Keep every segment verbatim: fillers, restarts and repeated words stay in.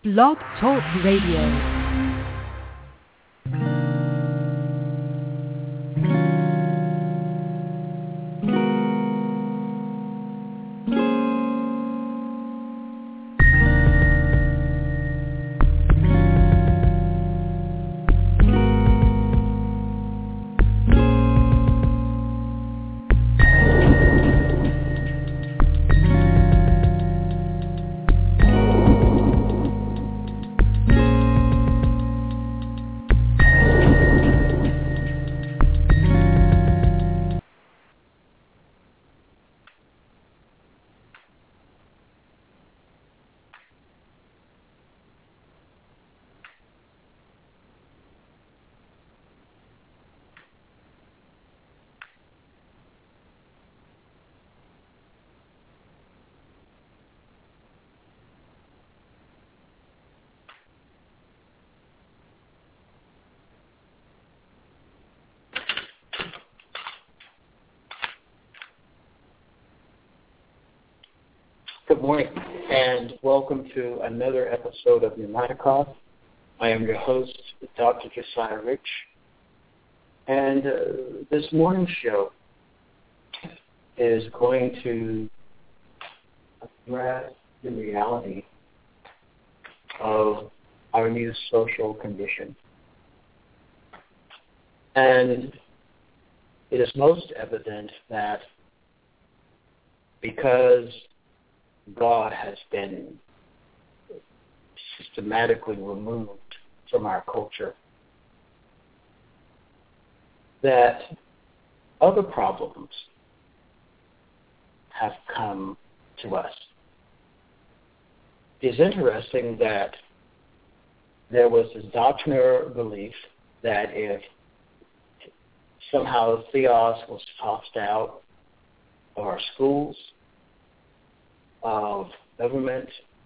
Blog Talk Radio. Good morning, and welcome to another episode of Pneumaticos. I am your host, Doctor Josiah Rich, and uh, this morning's show is going to address the reality of our new social condition. And it is most evident that because God has been systematically removed from our culture, that other problems have come to us. It is interesting that there was this doctrinal belief that if somehow theos was tossed out of our schools, of government,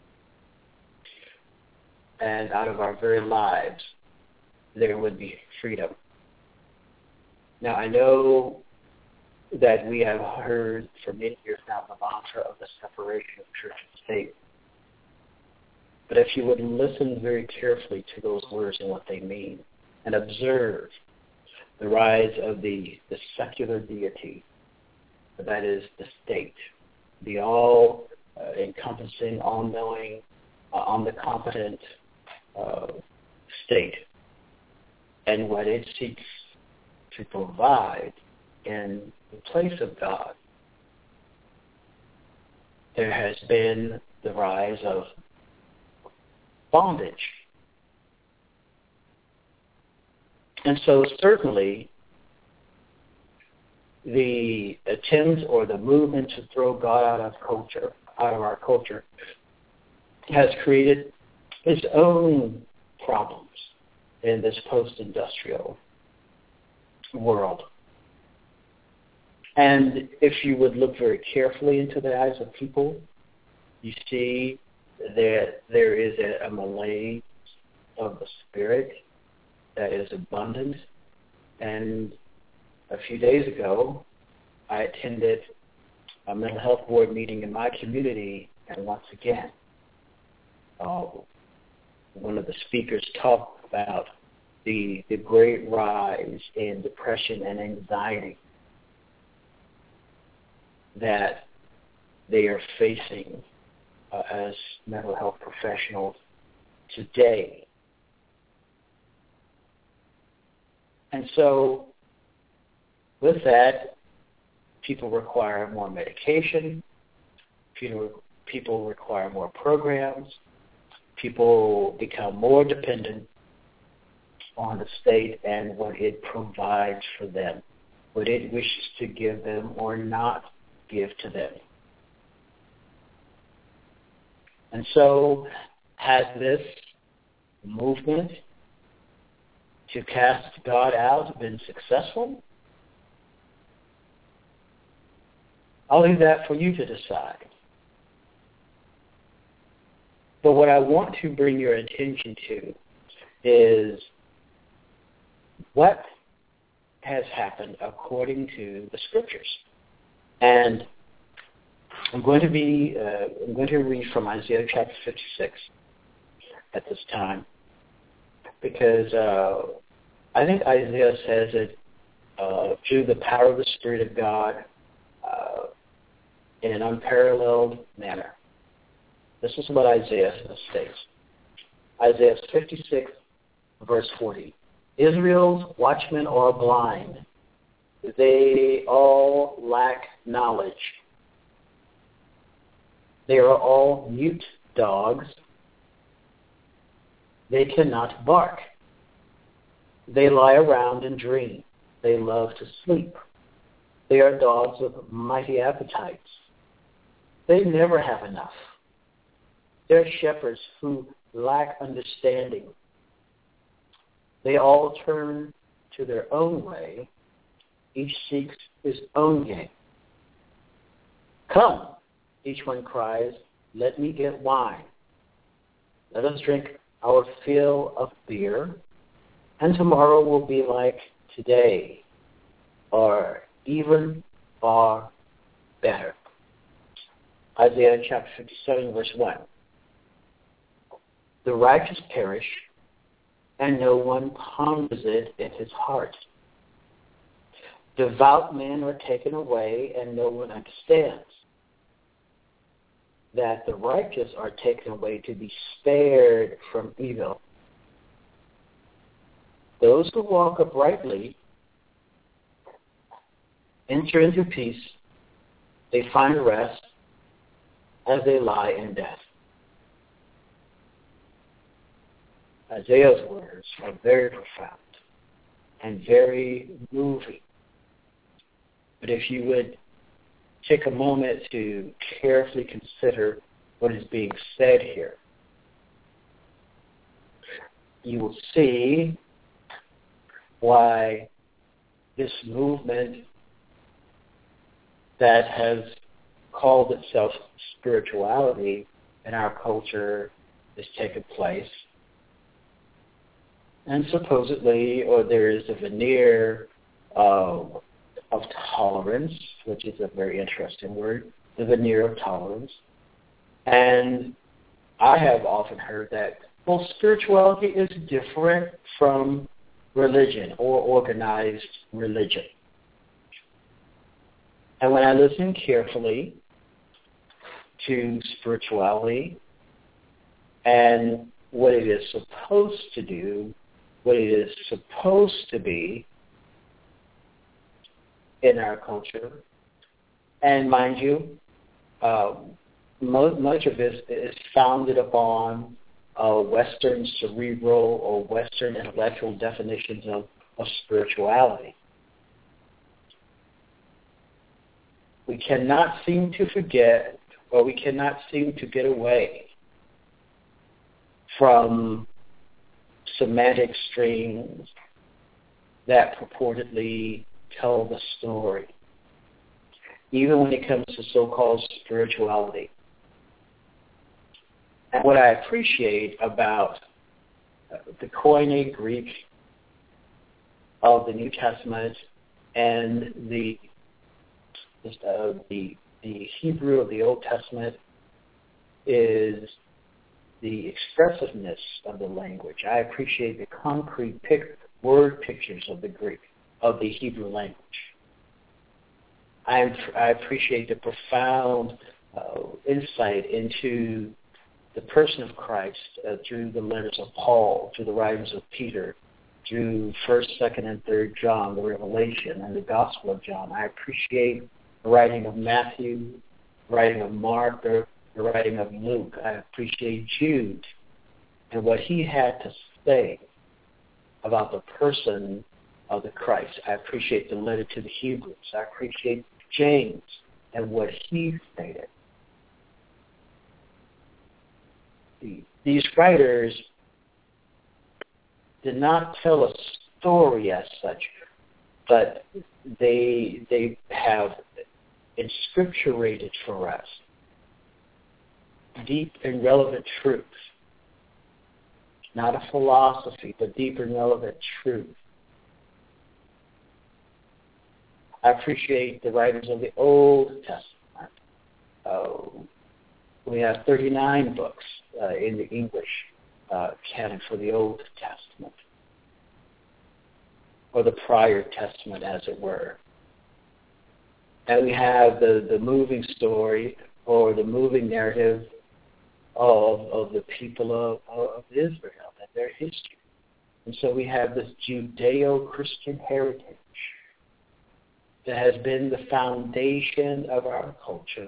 and out of our very lives, there would be freedom. Now, I know that we have heard for many years now the mantra of the separation of church and state. But if you would listen very carefully to those words and what they mean, and observe the rise of the, the secular deity, that is the state, the all Uh, encompassing, all-knowing, uh, omnicompetent uh, state, and what it seeks to provide in the place of God, there has been the rise of bondage. And so certainly the attempt or the movement to throw God out of culture out of our culture has created its own problems in this post-industrial world. And if you would look very carefully into the eyes of people, you see that there is a, a malaise of the spirit that is abundant. And a few days ago, I attended a mental health board meeting in my community, and once again, uh, one of the speakers talked about the, the great rise in depression and anxiety that they are facing uh, as mental health professionals today. And so, with that, people require more medication. People, people require more programs. People become more dependent on the state and what it provides for them, what it wishes to give them or not give to them. And so has this movement to cast God out been successful? I'll leave that for you to decide. But what I want to bring your attention to is what has happened according to the Scriptures. And I'm going to be, uh, I'm going to read from Isaiah chapter fifty-six. at this time, because uh, I think Isaiah says it uh, through the power of the Spirit of God uh, in an unparalleled manner. This is what Isaiah states. Isaiah fifty-six, verse forty. Israel's watchmen are blind. They all lack knowledge. They are all mute dogs. They cannot bark. They lie around and dream. They love to sleep. They are dogs with mighty appetites. They never have enough. They're shepherds who lack understanding. They all turn to their own way. Each seeks his own gain. Come, each one cries, let me get wine. Let us drink our fill of beer, and tomorrow will be like today, or even far better. Isaiah chapter fifty-seven, verse one. The righteous perish, and no one ponders it in his heart. Devout men are taken away, and no one understands that the righteous are taken away to be spared from evil. Those who walk uprightly enter into peace. They find rest as they lie in death. Isaiah's words are very profound and very moving. But if you would take a moment to carefully consider what is being said here, you will see why this movement that has called itself spirituality in our culture is taking place. And supposedly, or there is a veneer of, of tolerance, which is a very interesting word, the veneer of tolerance. And I have often heard that, well, spirituality is different from religion or organized religion. And when I listen carefully to spirituality and what it is supposed to do, what it is supposed to be in our culture, and mind you, uh, mo- much of this is founded upon uh, Western cerebral or Western intellectual definitions of, of spirituality. We cannot seem to forget, or we cannot seem to get away from semantic streams that purportedly tell the story, even when it comes to so-called spirituality. And what I appreciate about the Koine Greek of the New Testament and the uh, the the Hebrew of the Old Testament is the expressiveness of the language. I appreciate the concrete pic- word pictures of the Greek, of the Hebrew language. I, I appreciate the profound uh, insight into the person of Christ uh, through the letters of Paul, through the writings of Peter, through First, Second, and Third John, the Revelation, and the Gospel of John. I appreciate the writing of Matthew, the writing of Mark, the, the writing of Luke. I appreciate Jude and what he had to say about the person of the Christ. I appreciate the letter to the Hebrews. I appreciate James and what he stated. These writers did not tell a story as such, but they they have inscripturated for us deep and relevant truth. Not a philosophy, but deep and relevant truth. I appreciate the writers of the Old Testament. Uh, we have thirty-nine books uh, in the English uh, canon for the Old Testament, or the prior testament, as it were. And we have the, the moving story or the moving narrative of of the people of, of Israel and their history. And so we have this Judeo-Christian heritage that has been the foundation of our culture.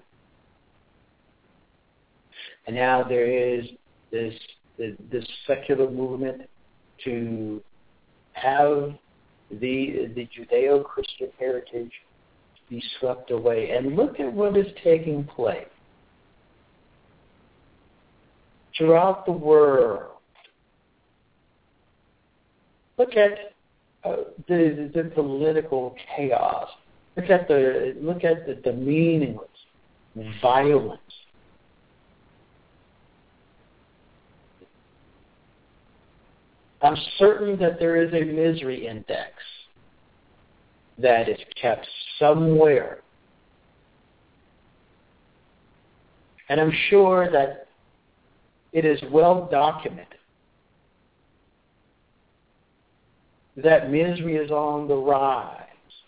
And now there is this this secular movement to have the the Judeo-Christian heritage be swept away. And look at what is taking place throughout the world. Look at uh, the, the political chaos. Look at the look at the, the meaningless violence. I'm certain that there is a misery index that is kept somewhere. And I'm sure that it is well documented that misery is on the rise.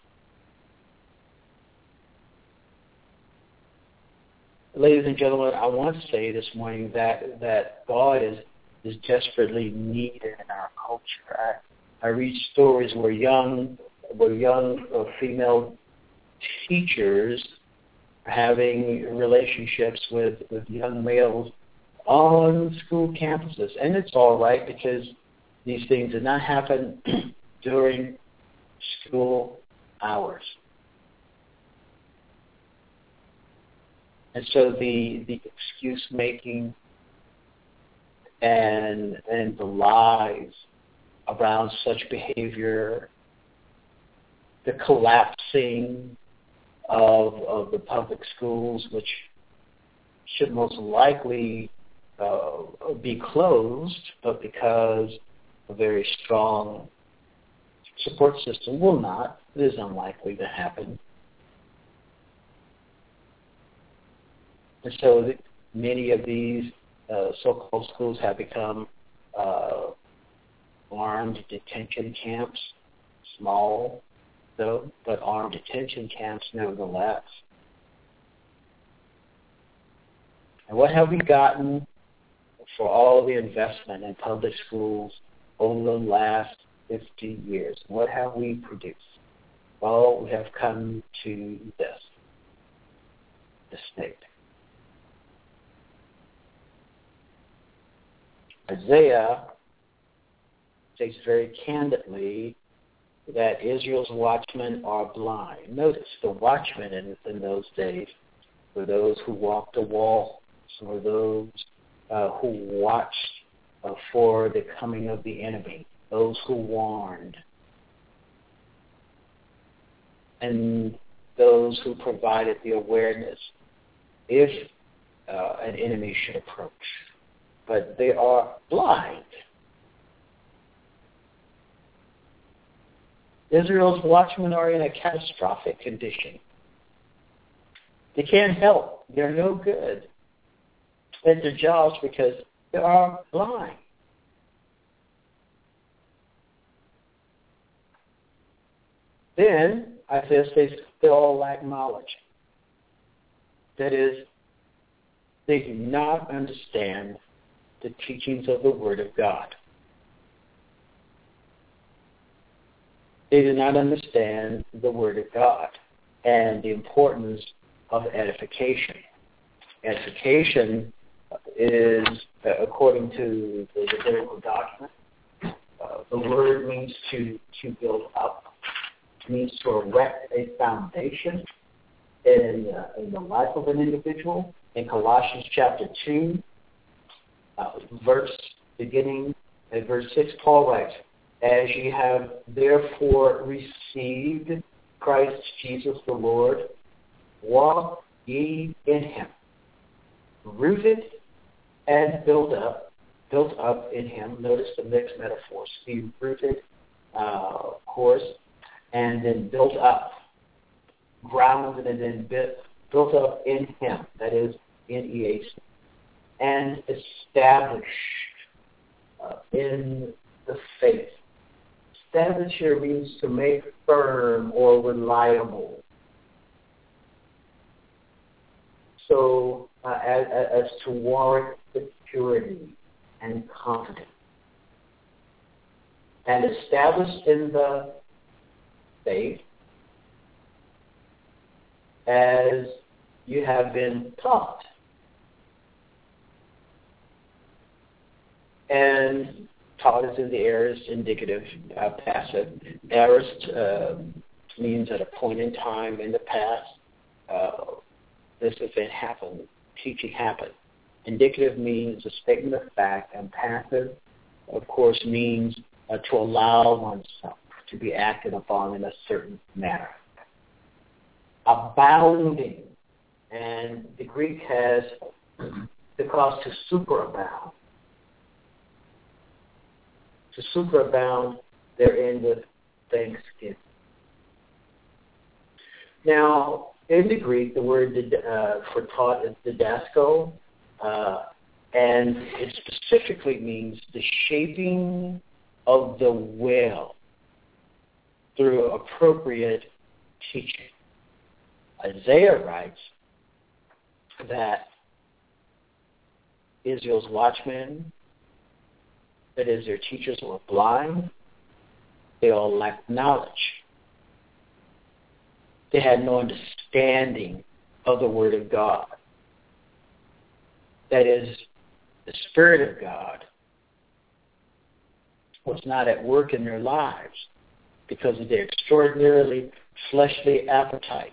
Ladies and gentlemen, I want to say this morning that, that God is is desperately needed in our culture. I, I read stories where young, where young uh, female teachers are having relationships with, with young males on school campuses. And it's all right because these things did not happen during school hours. And so the, the excuse-making and and the lies around such behavior, the collapsing of of the public schools, which should most likely uh, be closed, but because a very strong support system will not, it is unlikely to happen. And so the, many of these Uh, so-called schools have become uh, armed detention camps, small though, but armed detention camps nevertheless. And what have we gotten for all the investment in public schools over the last fifty years? What have we produced? Well, we have come to this, the state. Isaiah states very candidly that Israel's watchmen are blind. Notice the watchmen in, in those days were those who walked the walls, were those uh, who watched uh, for the coming of the enemy, those who warned, and those who provided the awareness if uh, an enemy should approach. But they are blind. Israel's watchmen are in a catastrophic condition. They can't help. They're no good at their jobs because they are blind. Then, Isaiah says, they all lack knowledge. That is, they do not understand the teachings of the Word of God. They do not understand the Word of God and the importance of edification. Edification is, uh, according to the, the biblical document, uh, the word means to, to build up. It means to erect a foundation in, uh, in the life of an individual. In Colossians chapter two, Uh, verse beginning at verse six, Paul writes, "As ye have therefore received Christ Jesus the Lord, walk ye in him, rooted and built up, built up in him." Notice the mixed metaphors: be rooted, uh, of course, and then built up, grounded, and then built, built up in him. That is N E A C. And established uh, in the faith. Establish here means to make firm or reliable. So uh, as, as to warrant security and confidence. And established in the faith as you have been taught. And taught is in the aorist, indicative, uh, passive. Aorist uh, means at a point in time in the past, uh, this event happened, teaching happened. Indicative means a statement of fact, and passive, of course, means uh, to allow oneself to be acted upon in a certain manner. Abounding, and the Greek has the cause to superabound. To superabound therein with thanksgiving. Now, in the Greek, the word uh, for taught is didasko, uh, and it specifically means the shaping of the will through appropriate teaching. Isaiah writes that Israel's watchmen, that is, their teachers were blind, they all lacked knowledge. They had no understanding of the Word of God. That is, the Spirit of God was not at work in their lives because of their extraordinarily fleshly appetites.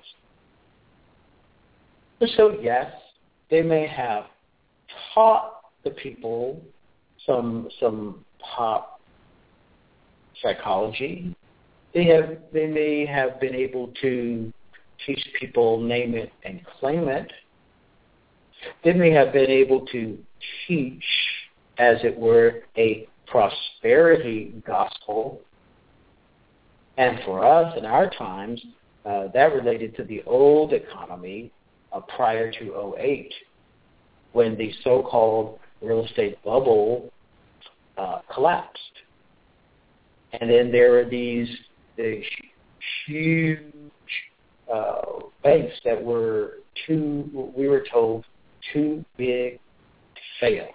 And so, yes, they may have taught the people some some pop psychology. They have they may have been able to teach people name it and claim it. They may have been able to teach, as it were, a prosperity gospel. And for us in our times, uh, that related to the old economy uh, prior to oh eight, when the so-called real estate bubble uh, collapsed. And then there were these, these huge uh, banks that were too, we were told, too big to fail.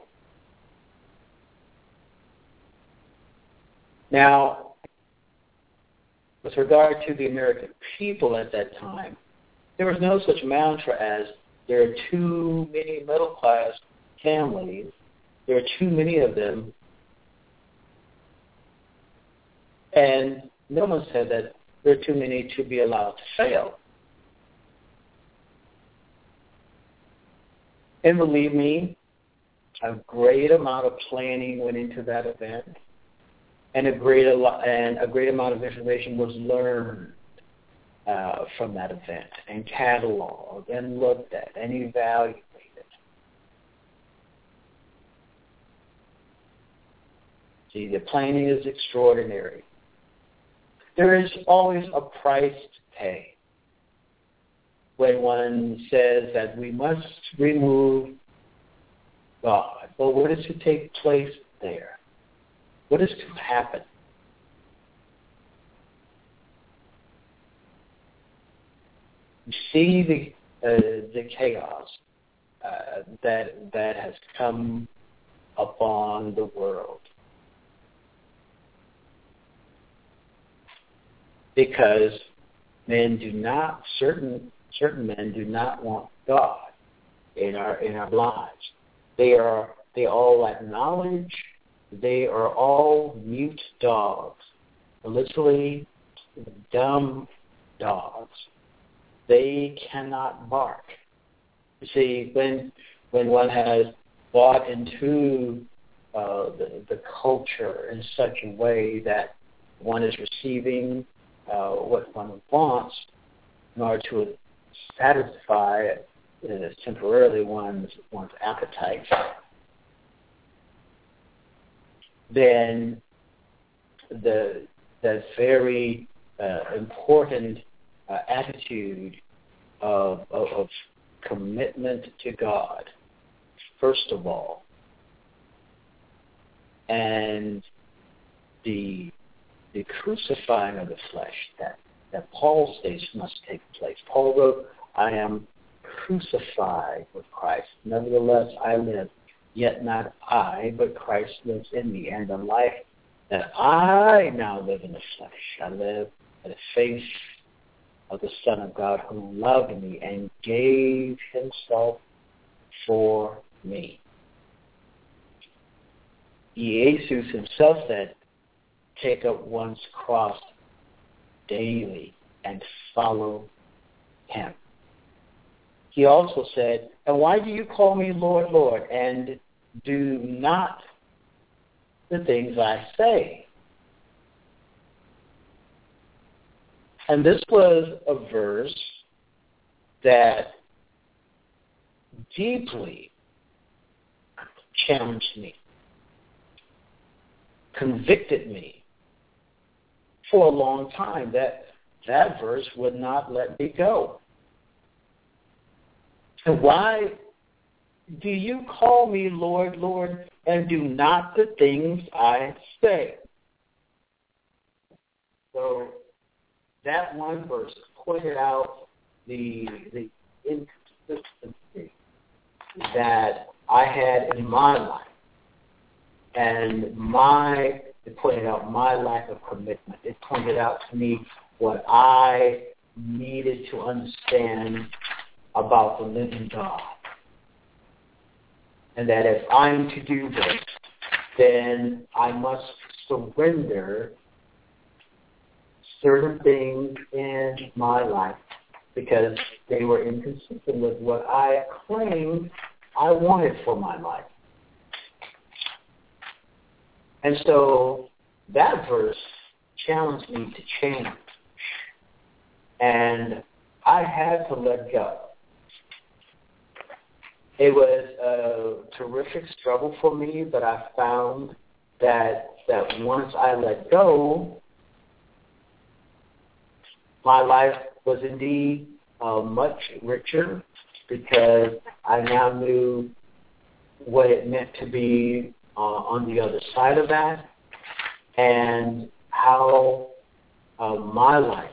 Now, with regard to the American people at that time, there was no such mantra as there are too many middle-class families, there are too many of them, and no one said that there are too many to be allowed to fail. And believe me, a great amount of planning went into that event, and a great and a great amount of information was learned uh, from that event, and cataloged, and looked at, and evaluated. See, the planning is extraordinary. There is always a price to pay when one says that we must remove God. Well, what is to take place there? What is to happen? You see the uh, the chaos uh, that that has come upon the world because men do not certain certain men do not want God in our in our lives. They are they all lack knowledge. They are all mute dogs, literally dumb dogs. They cannot bark. You see, when when one has bought into uh, the, the culture in such a way that one is receiving uh, what one wants in order to satisfy uh, temporarily one's one's appetite, then the the very uh, important uh, attitude of, of, of commitment to God, first of all, and the the crucifying of the flesh that, that Paul states must take place. Paul wrote, I am crucified with Christ. Nevertheless, I live, yet not I, but Christ lives in me. And the life that I now live in the flesh, I live by the faith of the Son of God who loved me and gave himself for me. Jesus himself said, take up one's cross daily and follow him. He also said, and why do you call me Lord, Lord, and do not the things I say? And this was a verse that deeply challenged me, convicted me for a long time. That that verse would not let me go. And why do you call me Lord, Lord, and do not the things I say? So that one verse pointed out the the inconsistency that I had in my life, and my it pointed out my lack of commitment. It pointed out to me what I needed to understand about the living God. And that if I'm to do this, then I must surrender certain things in my life because they were inconsistent with what I claimed I wanted for my life. And so that verse challenged me to change. And I had to let go. It was a terrific struggle for me, but I found that that once I let go, my life was indeed uh, much richer because I now knew what it meant to be uh, on the other side of that and how uh, my life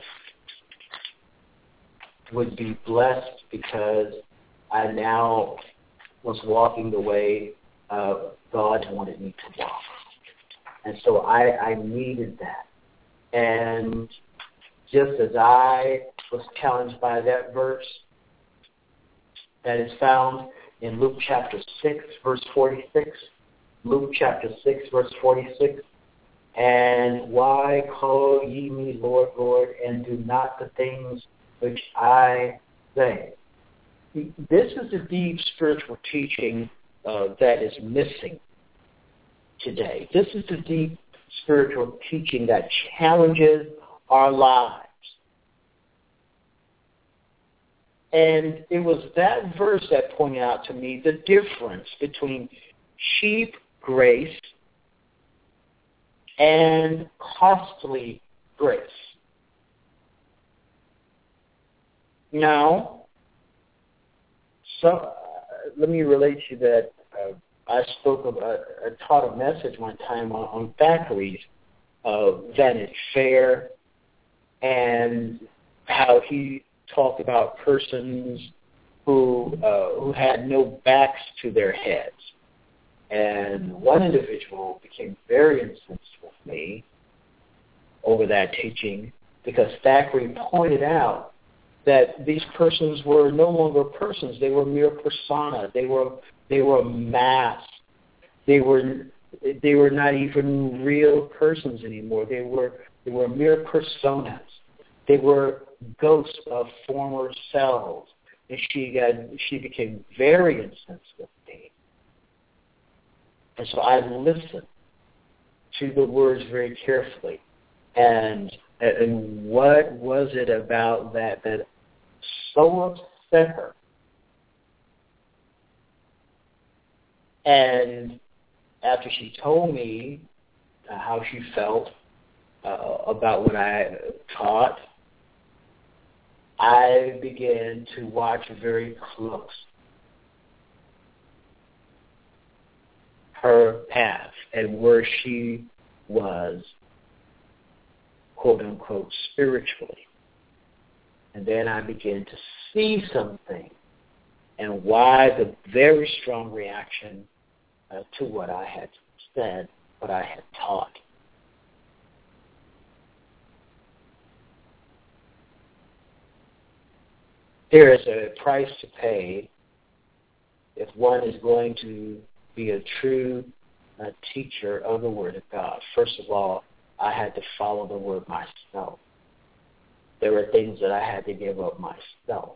would be blessed because I now was walking the way uh, God wanted me to walk. And so I, I needed that. And just as I was challenged by that verse that is found in Luke chapter six, verse forty-six, Luke chapter six, verse forty-six, and why call ye me Lord, Lord, and do not the things which I say? This is a deep spiritual teaching uh, that is missing today. This is a deep spiritual teaching that challenges our lives. And it was that verse that pointed out to me the difference between cheap grace and costly grace. Now, so uh, let me relate to you that uh, I spoke about, I taught a message one time on, on Thackeray's uh, Vanity Fair and how he talked about persons who uh, who had no backs to their heads. And one individual became very incensed with me over that teaching because Thackeray pointed out that these persons were no longer persons; they were mere persona. They were they were masks. They were they were not even real persons anymore. They were they were mere personas. They were ghosts of former selves. And she got she became very incensed with me. And so I listened to the words very carefully. And and what was it about that that so upset her? And after she told me uh, how she felt uh, about what I taught, I began to watch very close her path and where she was, quote unquote, spiritually. And then I began to see something and why the very strong reaction uh, to what I had said, what I had taught. There is a price to pay if one is going to be a true uh, teacher of the Word of God. First of all, I had to follow the Word myself. There were things that I had to give up myself.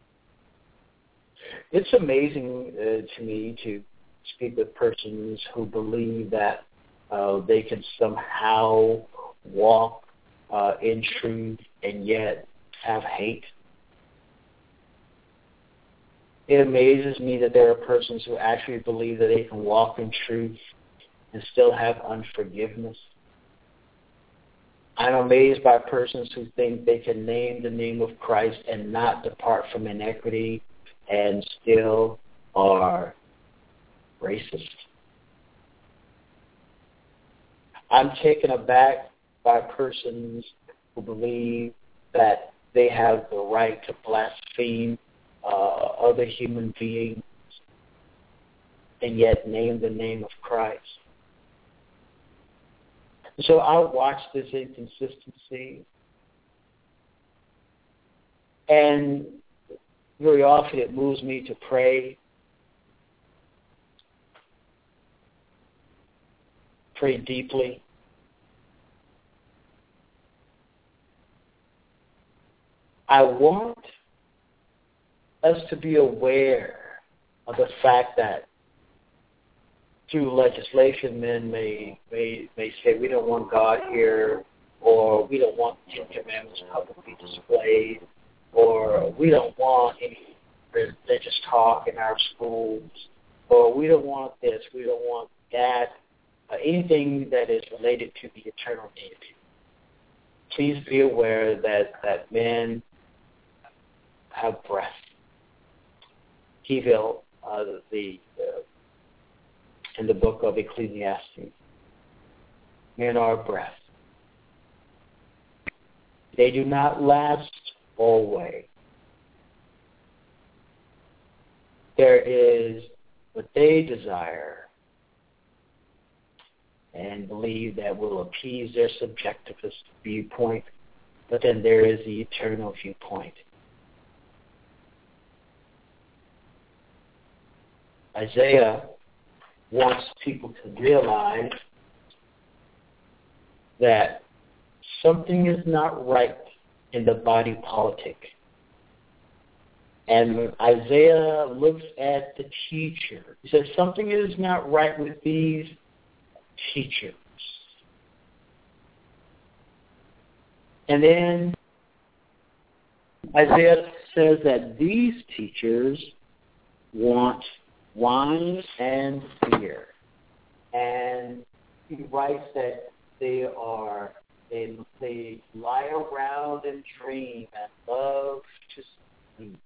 It's amazing uh, to me to speak with persons who believe that uh, they can somehow walk uh, in truth and yet have hate. It amazes me that there are persons who actually believe that they can walk in truth and still have unforgiveness. I'm amazed by persons who think they can name the name of Christ and not depart from inequity and still are racist. I'm taken aback by persons who believe that they have the right to blaspheme uh, other human beings and yet name the name of Christ. So I watch this inconsistency, and very often it moves me to pray, pray deeply. I want us to be aware of the fact that through legislation, men may, may may say we don't want God here, or we don't want the Ten Commandments publicly displayed, or we don't want any religious talk in our schools, or we don't want this, we don't want that, uh, anything that is related to the eternal deity. Please be aware that, that men have breath. Hevil, uh, the uh, in the book of Ecclesiastes, men are breath. They do not last always. There is what they desire and believe that will appease their subjectivist viewpoint, but then there is the eternal viewpoint. Isaiah wants people to realize that something is not right in the body politic. And when Isaiah looks at the teacher, he says something is not right with these teachers. And then Isaiah says that these teachers want wine and beer. And he writes that they are, they, they lie around and dream and love to sleep.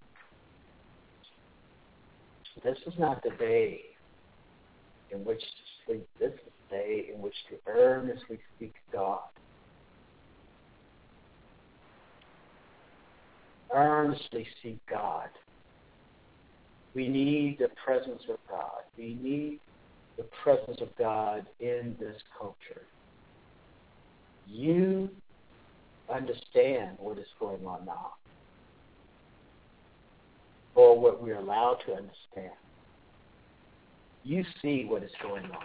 This is not the day in which to sleep. This is the day in which to earnestly seek God. Earnestly seek God. We need the presence of God. We need the presence of God in this culture. You understand what is going on now, or what we're allowed to understand. You see what is going on.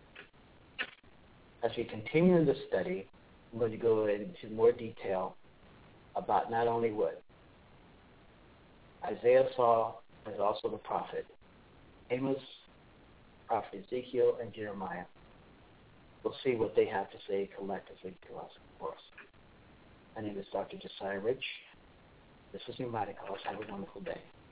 As we continue in this study, I'm going to go into more detail about not only what Isaiah saw, but also the prophet Amos, prophet Ezekiel, and Jeremiah. We'll see what they have to say collectively to us, of course. My name is Doctor Josiah Rich. This is Pneumatic House. Have a wonderful day.